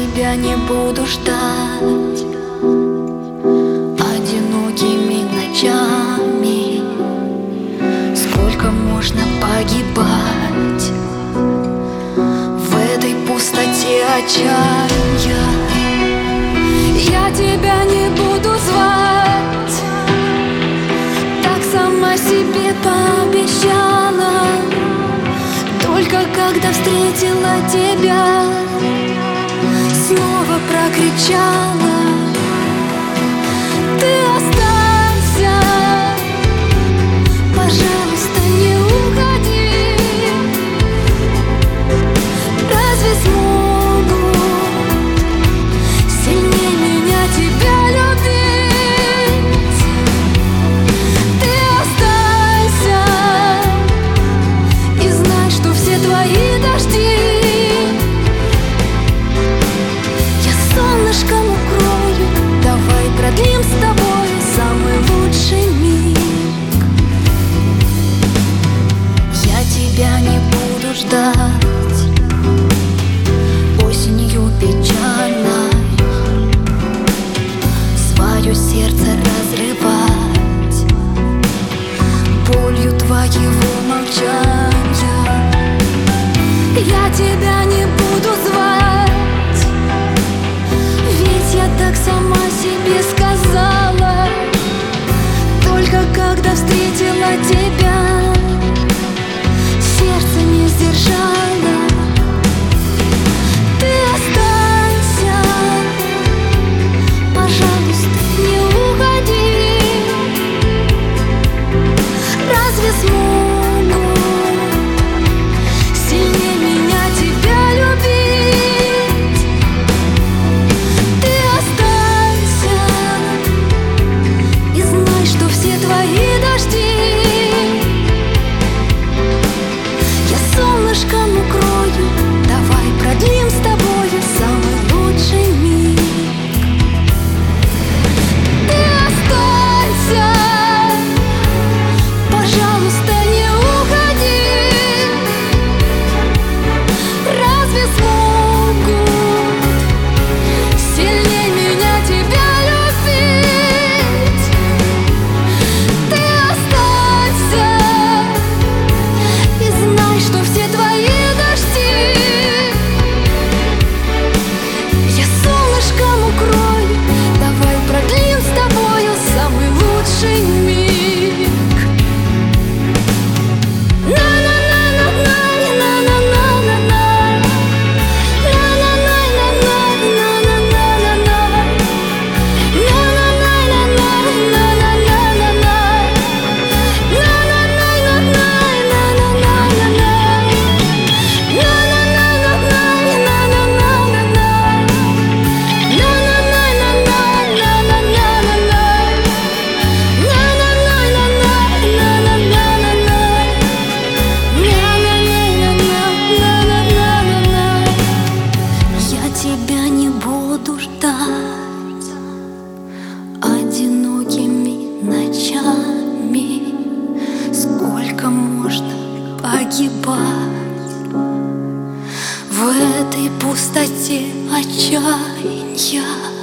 тебя не буду ждать одинокими ночами. Сколько можно погибать в этой пустоте отчаяния? Я тебя не буду звать, так сама себе пообещала. Только когда встретила тебя, снова прокричала: ты останься, пожалуйста, не уходи. Разве смогу сильнее меня тебя любить? Ты останься и знай, что все твои дожди я солнышком укрою. Давай продлим с тобой самый лучший миг. Я тебя не буду ждать осенью печальной, свое сердце разрывать болью твоего молчания. Я тебя не буду звать, ведь я так сама себе сказала. Только когда встретила тебя, сердце не сдержало. Ты останься, пожалуйста, не уходи. Разве смогу сильнее меня тебя любить? Ты останься и знай, что все твои дожди я солнышком укрою. Давай продлим с тобою самый лучший миг. Ты останься, пожалуйста, не уходи. Разве смогу сильнее меня тебя любить? Ты останься и знай, что все твои дожди я солнышком укрою. Давай продлим с тобою самый лучший миг. Тебя не буду ждать одинокими ночами. Сколько можно погибать в этой пустоте отчаяния?